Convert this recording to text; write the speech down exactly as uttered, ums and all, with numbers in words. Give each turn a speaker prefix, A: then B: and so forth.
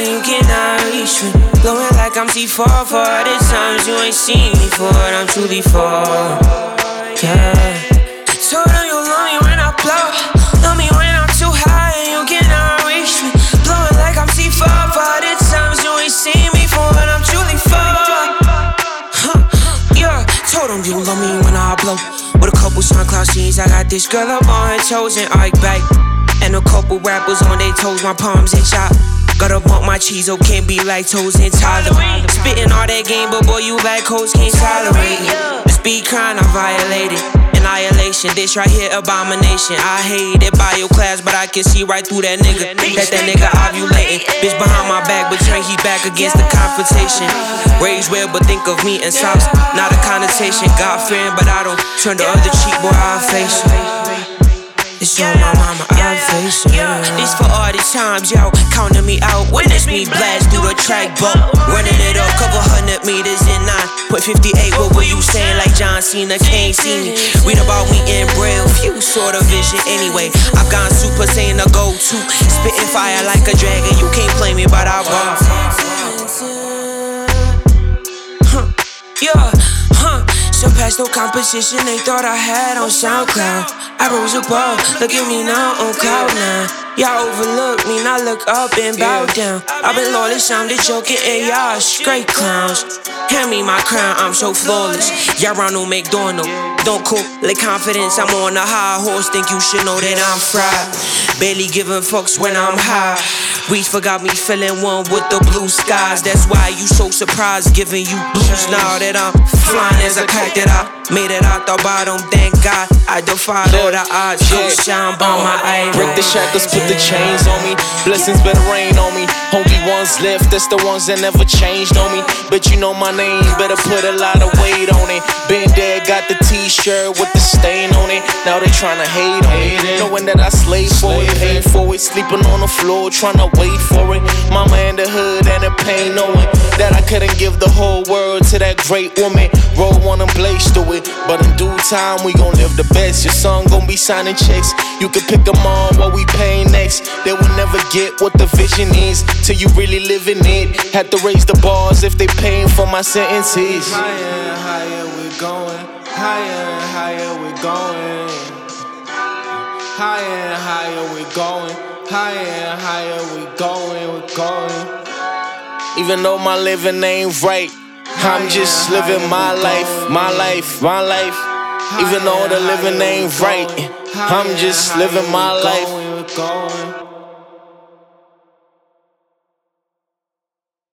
A: and you cannot reach me. Blowing like I'm C four for all the times you ain't seen me for what I'm truly for. Yeah. Told them you love me when I blow, love me when I'm too high and you cannot reach me. Blowing like I'm C four for all the times you ain't seen me for what I'm truly for. Huh. Yeah. Told them you love me when I blow. With a couple SoundCloud scenes, I got this girl up on her toes and Ike back. And a couple rappers on their toes, my palms and chop. Gotta bump my cheese, oh, can't be lactose intolerant. Spitting all that game, but boy, you lactose can't tolerate it. The speed crime, I violated. Annihilation, this right here, abomination. I hate it by your class, but I can see right through that nigga. That that nigga ovulating. Bitch behind my back, but train he back against the confrontation. Raised well, but think of me in socks, not a connotation. God fearing, but I don't turn the other cheek, boy, I'll face it. It's on my mama, I'm facing it. This for all these times, yo, counting me out. Witness me blast through the track boat. Running it up, couple hundred meters in nine point five eight. What were you saying? Like John Cena can't see me. Read about me in braille, few sort of vision anyway. I've gone super saiyan to go to. Spitting fire like a dragon, you can't play me, but I bought. Huh, yeah, huh. Surpassed no competition they thought I had on SoundCloud. I rose above, look at me now on cloud nine. Y'all overlook me, now look up and bow down. I've been lawless, I'm the joking, and y'all straight clowns. Hand me my crown, I'm so flawless. Y'all Ronald McDonald, don't cook, like confidence. I'm on a high horse, think you should know that I'm fried. Barely giving fucks when I'm high. Reach forgot me feeling one with the blue skies. That's why you so surprised, giving you blues now that I'm flying as a kite that I made it out the bottom. Thank God I defied all the odds. So shine by my eye.
B: Break the shackles, put the chains on me. Blessings better rain on me. Only ones left, that's the ones that never changed on me. But you know my name, better put a lot of weight on it. Been dead, got the t-shirt with the stain on it. Now they tryna hate on it, knowing that I slave for it, paid for it. Sleeping on the floor, tryna wait for it. Mama in the hood and the pain, knowing that I couldn't give the whole world to that great woman. Roll one and blaze through it, but in due time we gon' live the best. Your son gon' be signing checks, you can pick them on what we pay next. They will never get what the vision is till you really living it. Had to raise the bars if they paying for my sentences.
C: Higher and higher we going, higher and higher we going. Higher and higher we going, higher and higher we going, we going.
B: Even though my living ain't right, I'm just living my life, my life, my life. Even though the living ain't right, I'm just living my life.